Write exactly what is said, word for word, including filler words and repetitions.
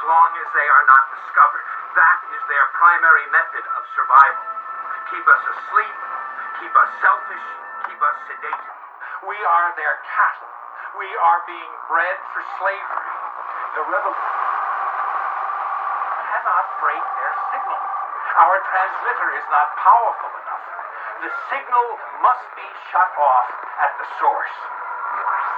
long as they are not discovered. That is their primary method of survival. Keep us asleep, keep us selfish, keep us sedated. We are their cattle. We are being bred for slavery. The revolution cannot break their signal. Our transmitter is not powerful enough. The signal must be shut off at the source.